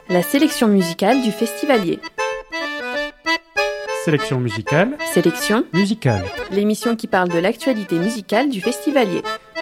La sélection musicale du Festivalier. Sélection musicale. Sélection musicale. L'émission qui parle de l'actualité musicale du Festivalier.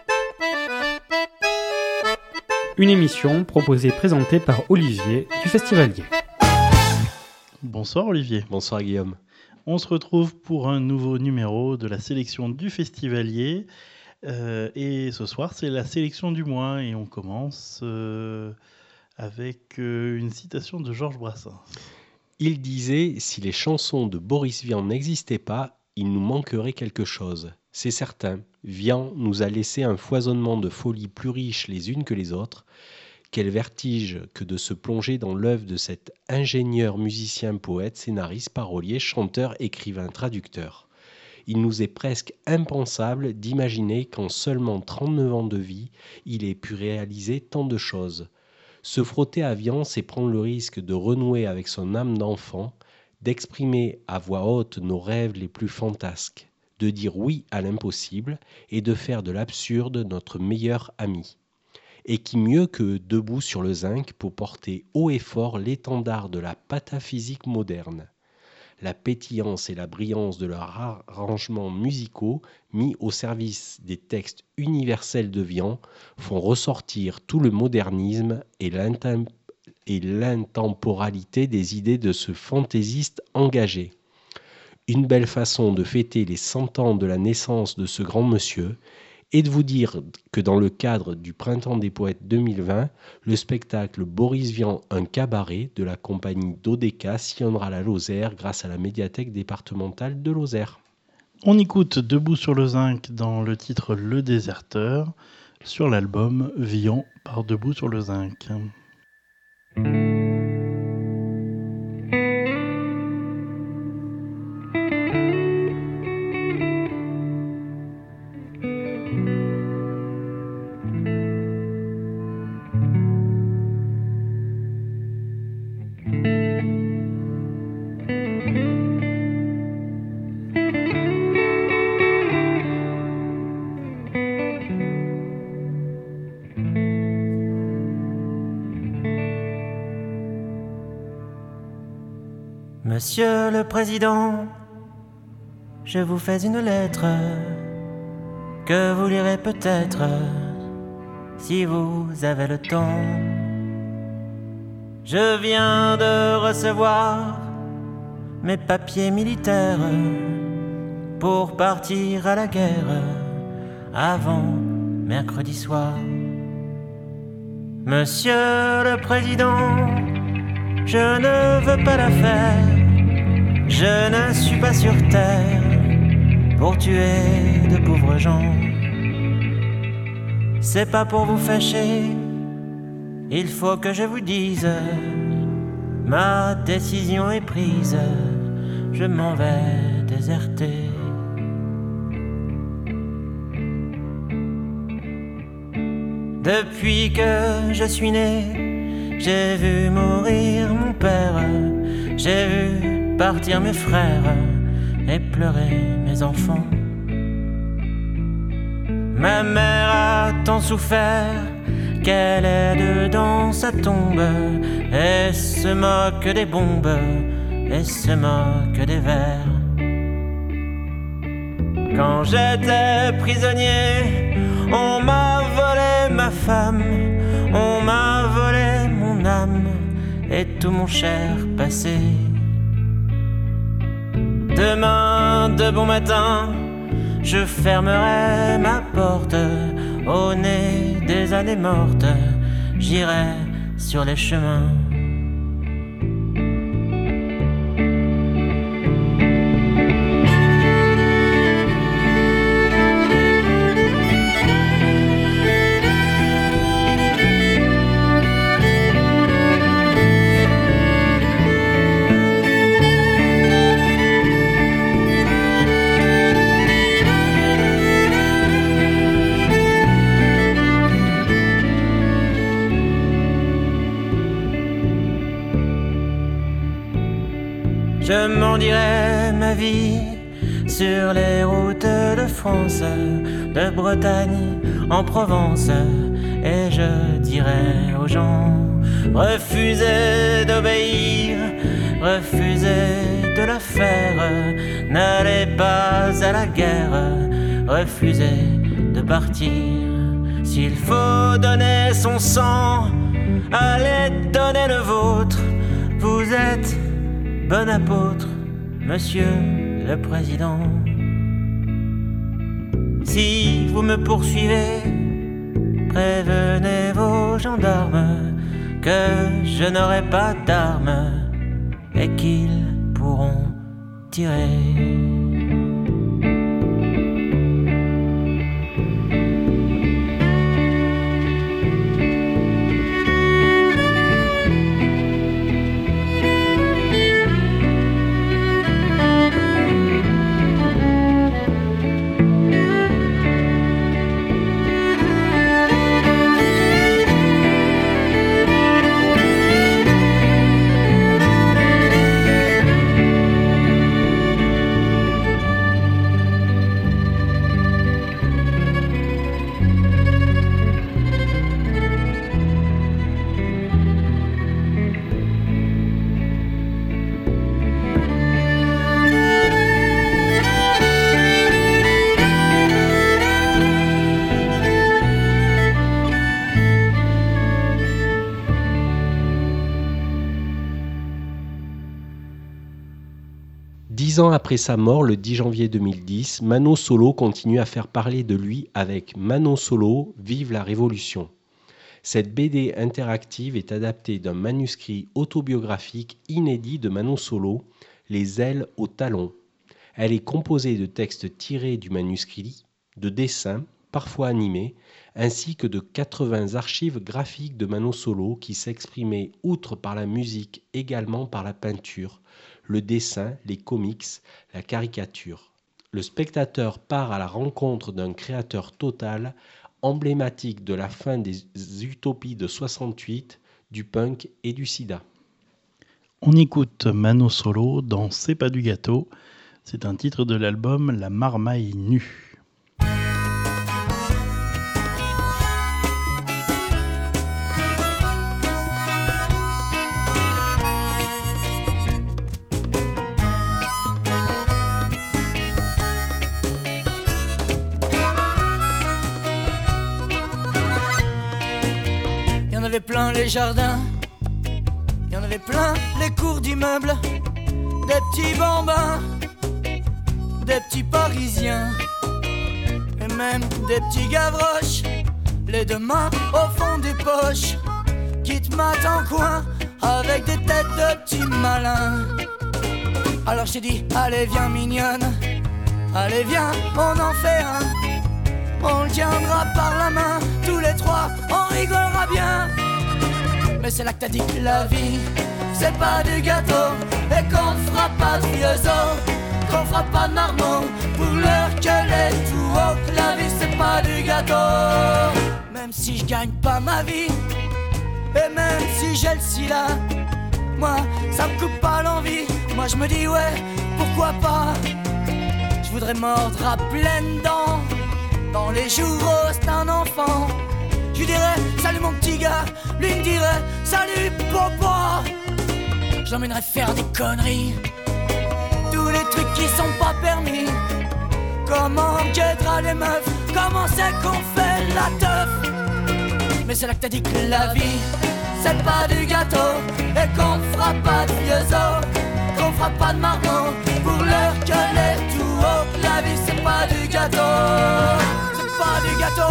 Une émission proposée et présentée par Olivier du Festivalier. Bonsoir Olivier. Bonsoir Guillaume. On se retrouve pour un nouveau numéro de la sélection du Festivalier. Et ce soir, c'est la sélection du mois. Et on commence avec une citation de Georges Brassens. Il disait « Si les chansons de Boris Vian n'existaient pas, il nous manquerait quelque chose. C'est certain, Vian nous a laissé un foisonnement de folies plus riches les unes que les autres. Quel vertige que de se plonger dans l'œuvre de cet ingénieur, musicien, poète, scénariste, parolier, chanteur, écrivain, traducteur. Il nous est presque impensable d'imaginer qu'en seulement 39 ans de vie, il ait pu réaliser tant de choses. Se frotter à Vian, c'est prendre le risque de renouer avec son âme d'enfant, d'exprimer à voix haute nos rêves les plus fantasques, de dire oui à l'impossible et de faire de l'absurde notre meilleur ami. Et qui mieux que debout sur le zinc pour porter haut et fort l'étendard de la pataphysique moderne. La pétillance et la brillance de leurs arrangements musicaux mis au service des textes universels de Vian font ressortir tout le modernisme et l'intemporalité des idées de ce fantaisiste engagé. Une belle façon de fêter les 100 ans de la naissance de ce grand monsieur et de vous dire que dans le cadre du Printemps des Poètes 2020, le spectacle Boris Vian, un cabaret de la compagnie Dodeka sillonnera la Lozère grâce à la médiathèque départementale de Lozère. On écoute Debout sur le zinc dans le titre Le Déserteur sur l'album Vian par Debout sur le zinc. Monsieur le Président, je vous fais une lettre que vous lirez peut-être si vous avez le temps. Je viens de recevoir mes papiers militaires pour partir à la guerre avant mercredi soir. Monsieur le Président, je ne veux pas la faire. Je ne suis pas sur terre pour tuer de pauvres gens. C'est pas pour vous fâcher, il faut que je vous dise, ma décision est prise, je m'en vais déserter. Depuis que je suis né, j'ai vu mourir mon père, j'ai vu partir mes frères et pleurer mes enfants. Ma mère a tant souffert qu'elle est dedans sa tombe et se moque des bombes et se moque des vers. Quand j'étais prisonnier, on m'a volé ma femme, on m'a volé mon âme et tout mon cher passé. Demain, de bon matin, je fermerai ma porte. Au nez des années mortes, j'irai sur les chemins. Je m'en dirai ma vie sur les routes de France, de Bretagne en Provence, et je dirai aux gens refusez d'obéir, refusez de le faire, n'allez pas à la guerre, refusez de partir. S'il faut donner son sang, allez donner le vôtre. Vous êtes bon apôtre, monsieur le président. Si vous me poursuivez, prévenez vos gendarmes que je n'aurai pas d'armes et qu'ils pourront tirer. Ans après sa mort, le 10 janvier 2010, Mano Solo continue à faire parler de lui avec Mano Solo, Vive la Révolution. Cette BD interactive est adaptée d'un manuscrit autobiographique inédit de Mano Solo, Les ailes au talon. Elle est composée de textes tirés du manuscrit, de dessins, parfois animés, ainsi que de 80 archives graphiques de Mano Solo qui s'exprimaient outre par la musique également par la peinture, le dessin, les comics, la caricature. Le spectateur part à la rencontre d'un créateur total, emblématique de la fin des utopies de 68, du punk et du sida. On écoute Mano Solo dans C'est pas du gâteau. C'est un titre de l'album La Marmaille nue. Il y en avait plein les jardins, il y en avait plein les cours d'immeubles, des petits bambins, des petits parisiens, et même des petits gavroches, les deux mains au fond des poches, qui te matent en coin avec des têtes de petits malins. Alors je t'ai dit, allez viens mignonne, allez viens, on en fait un. On le tiendra par la main, tous les trois, on rigolera bien. Mais c'est là que t'as dit que la vie, c'est pas du gâteau, et qu'on fera pas de vieux os, qu'on fera pas de marmot, pour l'heure qu'elle est tout haut. Que la vie c'est pas du gâteau. Même si je gagne pas ma vie, et même si j'ai le sida, moi ça me coupe pas l'envie. Moi je me dis ouais, pourquoi pas. Je voudrais mordre à pleines dents dans les jours roses d'un enfant. Je lui dirais salut mon petit gars, lui me dirait salut papa. Je l'emmènerais faire des conneries, tous les trucs qui sont pas permis. Comment on guettera les meufs, comment c'est qu'on fait la teuf. Mais c'est là que t'as dit que la vie c'est pas du gâteau, et qu'on fera pas de vieux os, qu'on fera pas de marmot, pour l'heure qu'elle est tout haut. La vie c'est pas du gâteau, c'est pas du gâteau.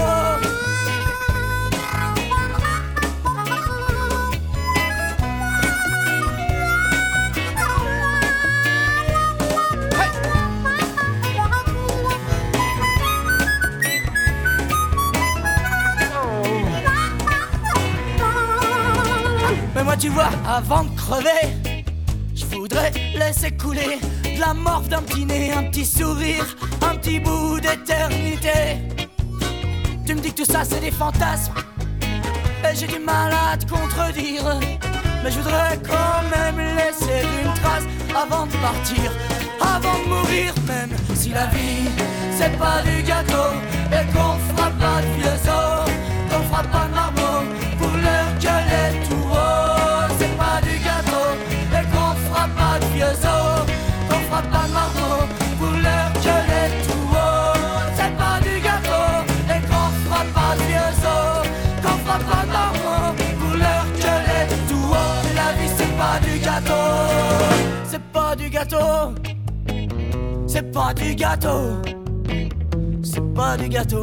Mais moi tu vois, avant de crever, je voudrais laisser couler de la morve d'un petit nez, un petit sourire, un petit bout d'éternité. Tu me dis que tout ça c'est des fantasmes, et j'ai du mal à te contredire. Mais je voudrais quand même laisser une trace avant de partir, avant de mourir. Même si la vie c'est pas du gâteau, et qu'on fera pas de vieux os, qu'on fera pas de marmot, pour l'heure qu'elle est tout haut. gâteau. C'est pas du gâteau. C'est pas du gâteau.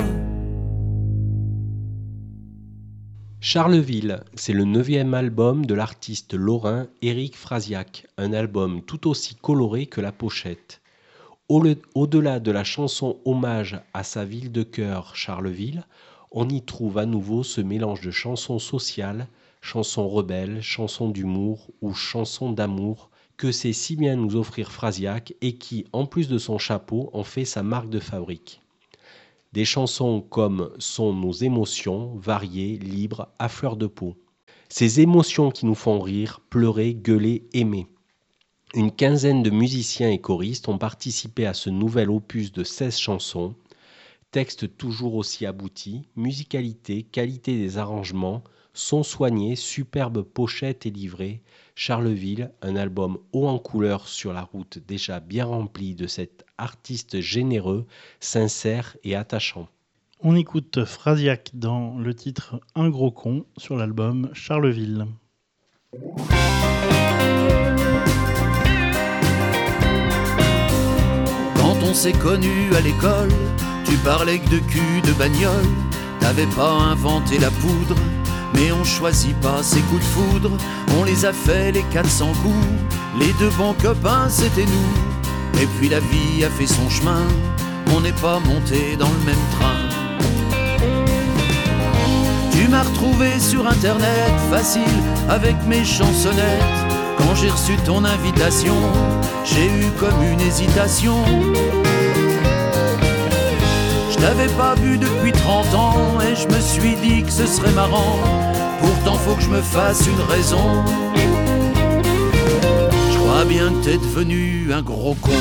Charleville, c'est le 9e album de l'artiste lorrain Éric Frasiac, un album tout aussi coloré que la pochette. Au-delà de la chanson hommage à sa ville de cœur, Charleville, on y trouve à nouveau ce mélange de chansons sociales, chansons rebelles, chansons d'humour ou chansons d'amour que sait si bien nous offrir Frasiac et qui, en plus de son chapeau, en fait sa marque de fabrique. Des chansons comme sont nos émotions, variées, libres, à fleur de peau. Ces émotions qui nous font rire, pleurer, gueuler, aimer. Une quinzaine de musiciens et choristes ont participé à ce nouvel opus de 16 chansons. Texte toujours aussi abouti, musicalité, qualité des arrangements, son soigné, superbe pochette et livret. Charleville, un album haut en couleur sur la route déjà bien remplie de cet artiste généreux, sincère et attachant. On écoute Frasiac dans le titre Un gros con sur l'album Charleville. Quand on s'est connus à l'école, tu parlais que de cul, de bagnole. T'avais pas inventé la poudre, mais on choisit pas ses coups de foudre. On les a fait les 400 coups. Les deux bons copains c'était nous. Et puis la vie a fait son chemin. On n'est pas monté dans le même train. Tu m'as retrouvé sur internet, facile avec mes chansonnettes. Quand j'ai reçu ton invitation, j'ai eu comme une hésitation. Je t'avais pas vu depuis 30 ans et je me suis dit que ce serait marrant. Pourtant faut que je me fasse une raison. Je crois bien que t'es devenu un gros con.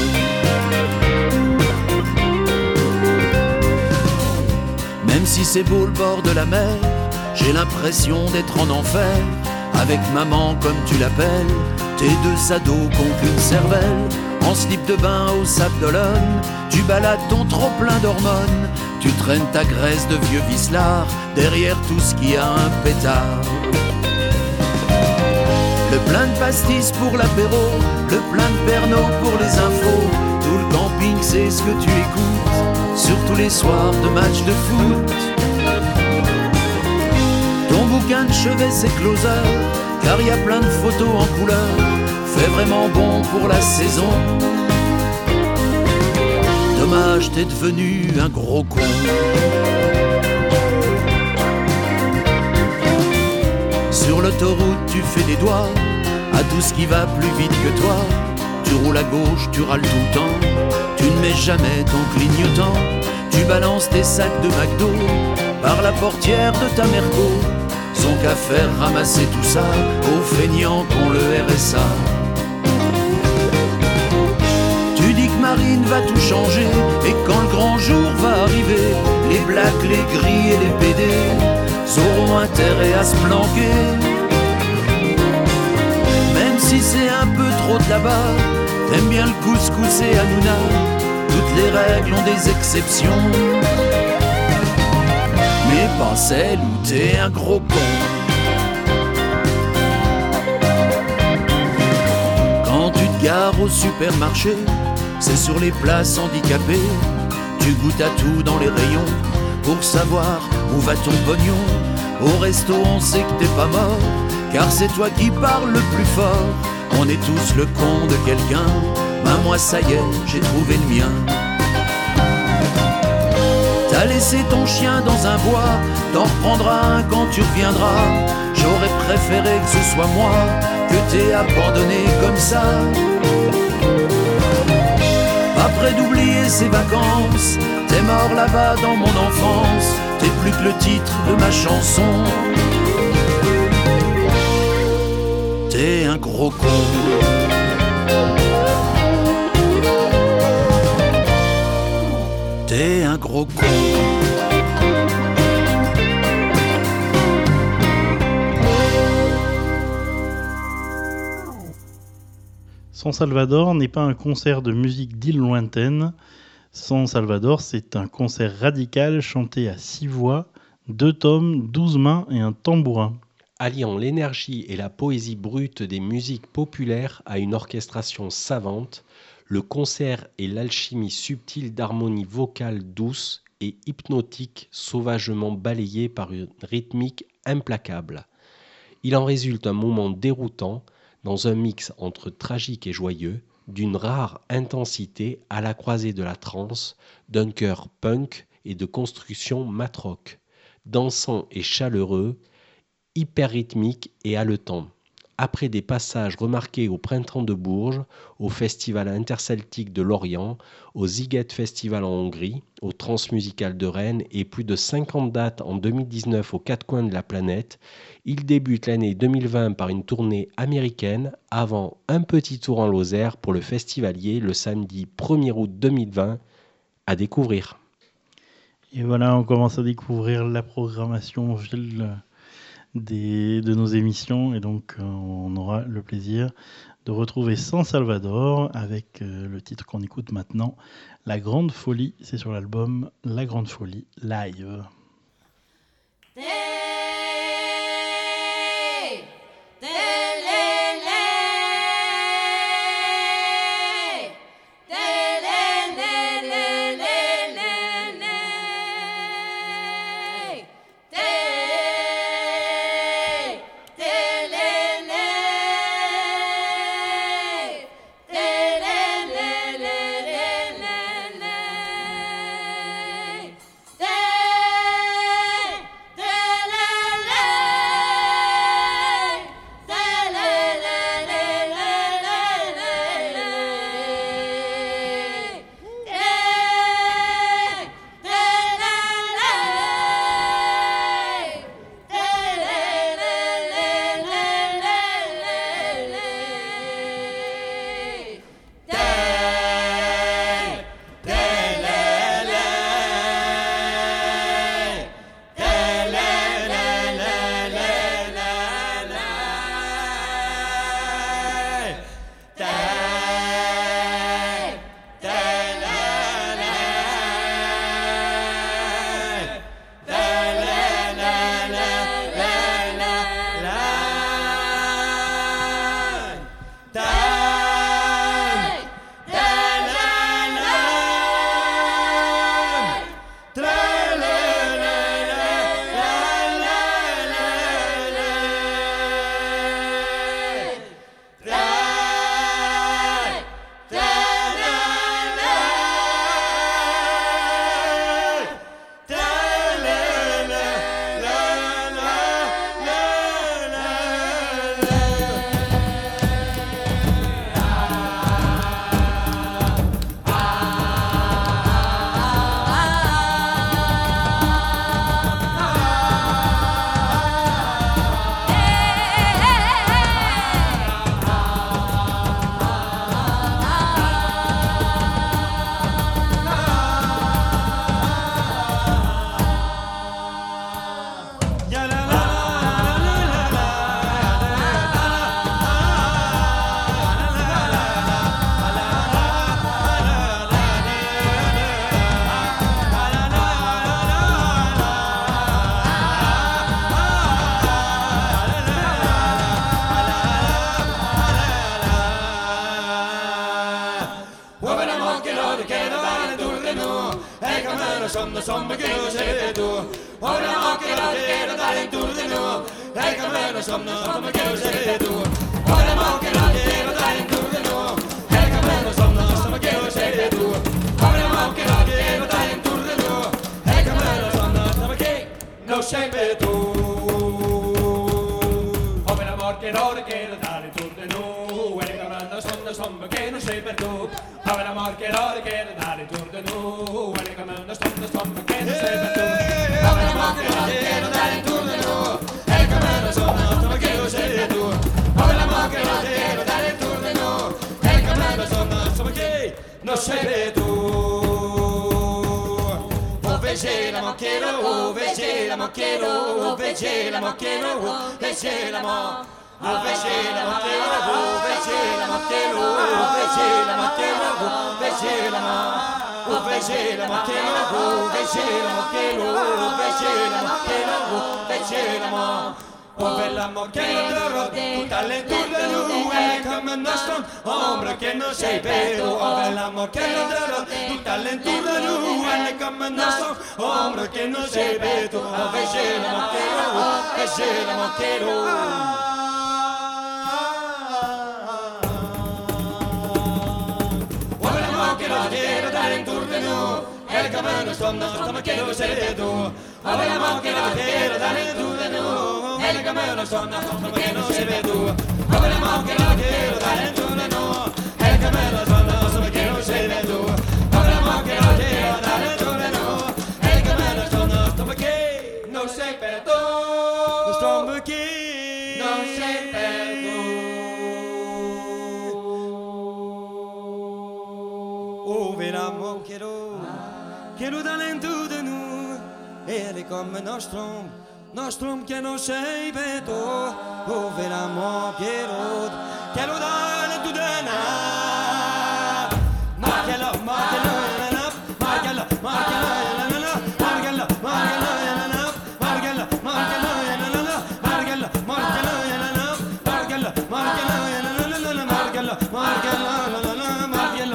Même si c'est beau le bord de la mer, j'ai l'impression d'être en enfer. Avec maman comme tu l'appelles, tes deux ados qu'ont qu'une cervelle. En slip de bain au Sable d'Olonne, tu balades ton trop plein d'hormones. Tu traînes ta graisse de vieux vicelard derrière tout ce qui a un pétard. Le plein de pastis pour l'apéro, le plein de Pernod pour les infos. Tout le camping c'est ce que tu écoutes, sur tous les soirs de matchs de foot. Ton bouquin de chevet c'est Closer, car y a plein de photos en couleur. Fait vraiment bon pour la saison. Dommage, t'es devenu un gros con. Sur l'autoroute, tu fais des doigts à tout ce qui va plus vite que toi. Tu roules à gauche, tu râles tout le temps. Tu ne mets jamais ton clignotant. Tu balances tes sacs de McDo par la portière de ta Merco. Son qu'à faire ramasser tout ça aux feignants qu'ont le RSA. Tu dis que Marine va tout changer et quand le grand jour va arriver, les blacks, les gris et les PD auront intérêt à se planquer. Même si c'est un peu trop de là-bas, t'aimes bien le couscous et Hanouna. Toutes les règles ont des exceptions, mais pas celle où t'es un gros con. Quand tu te gares au supermarché, c'est sur les places handicapées. Tu goûtes à tout dans les rayons pour savoir où va ton pognon. Au resto on sait que t'es pas mort, car c'est toi qui parles le plus fort. On est tous le con de quelqu'un, ben moi ça y est, j'ai trouvé le mien. T'as laissé ton chien dans un bois, t'en reprendras un quand tu reviendras. J'aurais préféré que ce soit moi que t'aies abandonné comme ça. Après d'oublier ses vacances, t'es mort là-bas dans mon enfance. T'es plus que le titre de ma chanson. T'es un gros con. T'es un gros con. San Salvador n'est pas un concert de musique d'île lointaine. San Salvador, c'est un concert radical chanté à 6 voix, 2 tomes, 12 mains et un tambourin. alliant l'énergie et la poésie brute des musiques populaires à une orchestration savante, le concert est l'alchimie subtile d'harmonies vocales douces et hypnotiques sauvagement balayées par une rythmique implacable. Il en résulte un moment déroutant, dans un mix entre tragique et joyeux, d'une rare intensité à la croisée de la trance, d'un chœur punk et de construction matrock, dansant et chaleureux, hyper rythmique et haletant. Après des passages remarqués au Printemps de Bourges, au Festival interceltique de Lorient, au Sziget Festival en Hongrie, au Transmusical de Rennes et plus de 50 dates en 2019 aux quatre coins de la planète, il débute l'année 2020 par une tournée américaine avant un petit tour en Lozère pour le Festivalier le samedi 1er août 2020 à découvrir. Et voilà, on commence à découvrir la programmation de nos émissions et donc on aura le plaisir de retrouver San Salvador avec le titre qu'on écoute maintenant, La Grande Folie. C'est sur l'album La Grande Folie Live. On fait la moquette de rose tout alentour de nous. Elle est comme notre ombre que nous sépare. On fait la moquette de rose tout alentour de nous. Elle est comme notre ombre que nous sépare. On fait chez la moquette, chez la moquette. Elle est comme un stomme che non sei tu. Avevamo che la terra dalle tue nu. Elle est comme un stomme che non sei tu. Avevamo che la terra dalle tue nu. Elle est comme un stomme che non sei tu. Avevamo che la terra dalle tue nu. Elle est comme un stomme che non sei per tu. Stomme che non sei per tu. Oh, vediamo che che nous donne tout de nous, et elle est comme nostrum che non sei per tu, oh vediamo che nous donne tout de nous, marquez-la, marquez-la, marquez-la, marquez-la, marquez-la, marquez-la, marquez-la, marquez-la, marquez-la, marquez-la, marquez-la, marquez-la, marquez-la, marquez-la,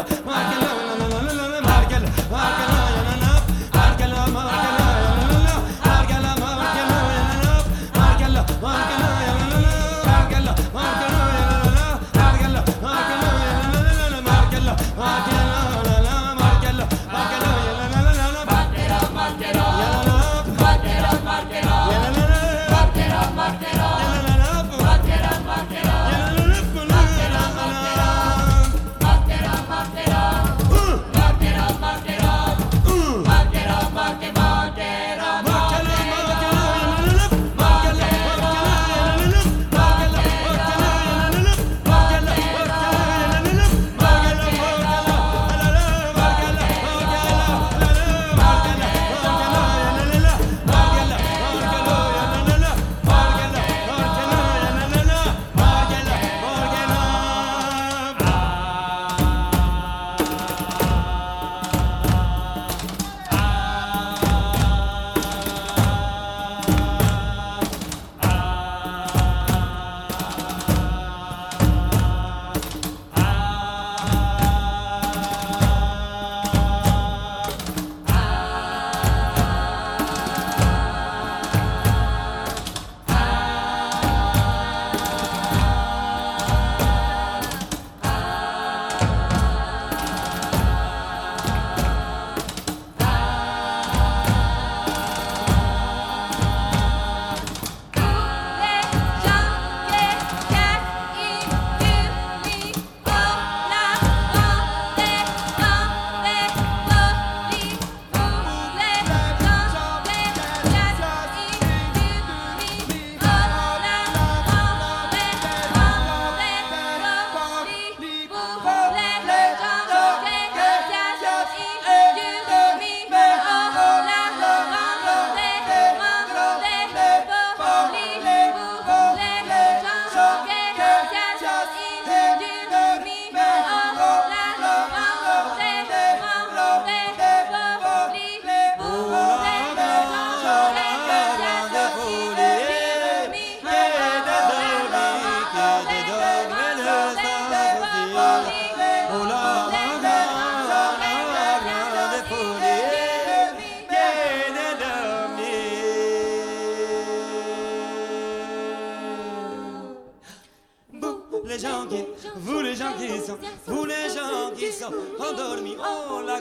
endormis, oh la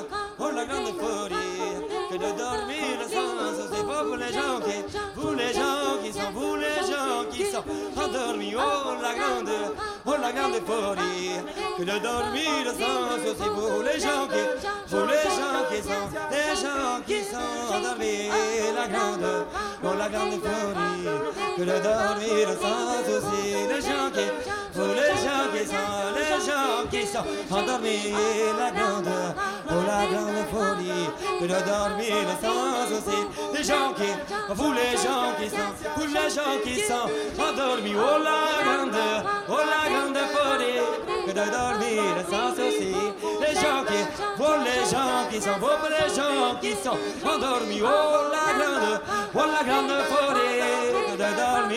grande folie, que de dormir sans, c'est pas pour les gens qui, vous les gens qui sont endormis, oh la grande folie, que de dormir sans, c'est pour les gens qui sont endormis, la grande folie, que de dormir sans souci, les gens qui sont endormis, la grande folie, que de dormir sans souci, les gens qui, vous les gens qui sont endormis, oh la grande folie, que de dormir sans souci, les gens qui, vous les gens qui sont endormis, oh la grande folie, que de dormir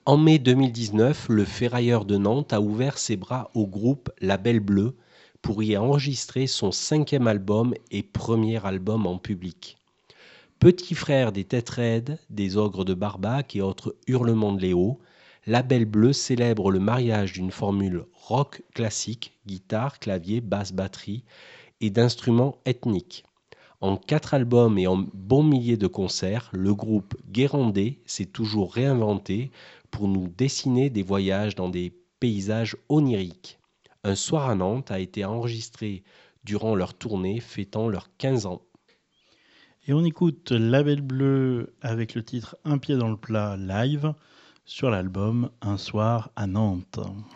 En mai 2019, le ferrailleur de Nantes a ouvert ses bras au groupe Label Bleu pour y enregistrer son 5e album et premier album en public. Petit frère des Têtes Raides, des Ogres de Barbac et autres hurlements de Léo, Label Bleu célèbre le mariage d'une formule rock classique, guitare, clavier, basse, batterie et d'instruments ethniques. En 4 albums et en bon milliers de concerts, le groupe Guérandais s'est toujours réinventé pour nous dessiner des voyages dans des paysages oniriques. Un soir à Nantes a été enregistré durant leur tournée fêtant leurs 15 ans. Et on écoute Label Bleu avec le titre Un pied dans le plat live sur l'album Un soir à Nantes.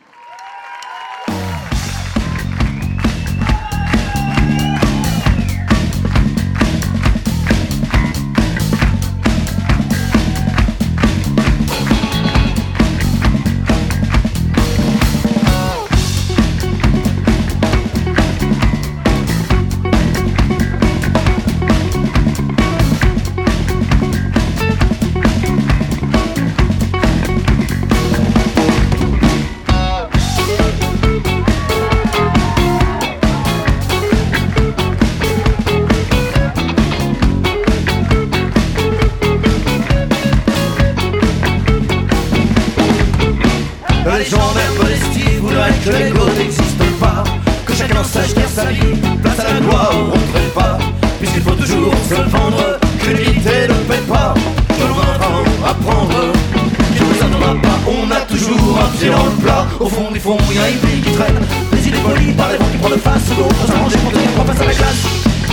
Que l'ego n'existe pas, que chacun sache faire sa vie, place à la loi ou rentrez pas, puisqu'il faut toujours se vendre, que l'unité ne paie pas, que l'on va apprendre, qu'il ne nous attendra pas, on a toujours un pied dans le plat, au fond du fond il y a une vie qui traîne, des idées polies par les vents qui prennent de face, d'autres s'arranger pour tenir trois face à la glace.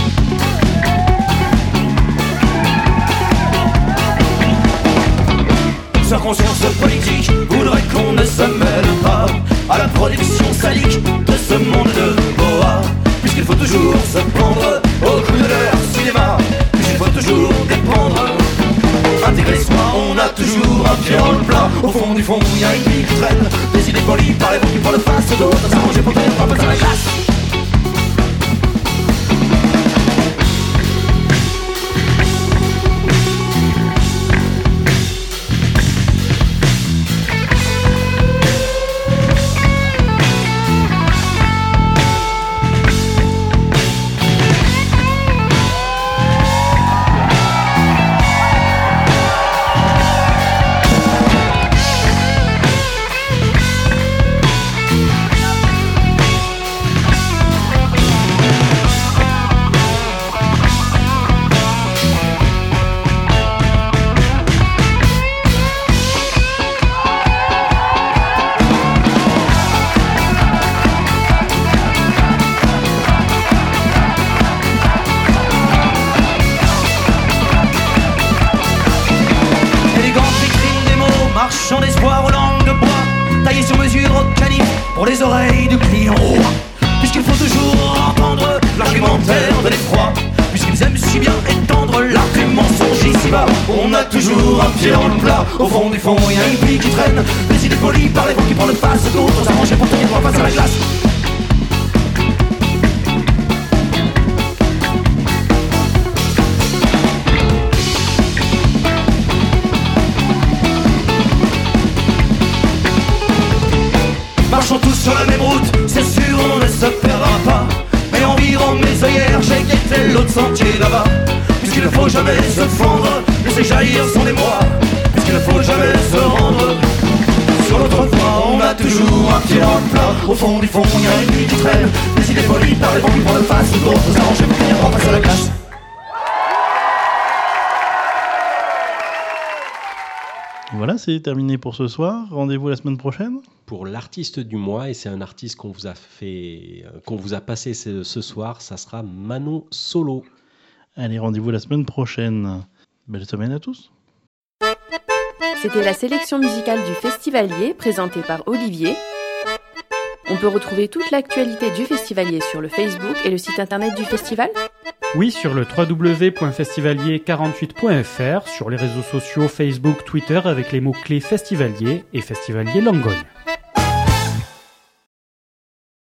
Sans conscience politique, voudrait qu'on ne se mêle pas à la production salique de ce monde de boa, puisqu'il faut toujours se prendre au coup de leur cinéma, puisqu'il faut toujours dépendre, intégrer soi, on a toujours un pied dans le plat, au fond du fond il y a une vie qui traîne, des idées polies par les vents qui prennent le face, d'autres s'arranger pour tenir trois face à la glace. Marchand d'espoir aux langues de bois, taillé sur mesure au canif pour les oreilles du client. Puisqu'il faut toujours entendre l'argumentaire de l'effroi, puisqu'ils aiment si bien étendre l'art du mensonge ici-bas. On a toujours un pied dans le plat, au fond du fond il y a une vie qui traîne, des idées polies par les vents qui prennent le face, d'autres s'arranger pour tenir trois face à la glace. Marchons tous sur la même route, c'est sûr on ne se perdra pas. Mais en virant mes œillères, j'ai guetté l'autre sentier là-bas. Puisqu'il ne faut jamais se fendre, laisser jaillir son émoi. Puisqu'il ne faut jamais se rendre. Sur l'autre voie, on a toujours un pied dans le plat. Au fond du fond, il y a une vie qui traîne, des idées polies par les vents qui prennent le face, d'autres s'arranger pour tenir trois face à la glace. Voilà, c'est terminé pour ce soir. Rendez-vous la semaine prochaine. Pour l'artiste du mois, et c'est un artiste qu'on vous a passé ce soir, ça sera Manon Solo. Allez, rendez-vous la semaine prochaine. Belle semaine à tous. C'était la sélection musicale du Festivalier, présentée par Olivier. On peut retrouver toute l'actualité du Festivalier sur le Facebook et le site internet du festival. Oui, sur le www.festivalier48.fr, sur les réseaux sociaux Facebook, Twitter avec les mots-clés Festivalier et Festivalier Langogne.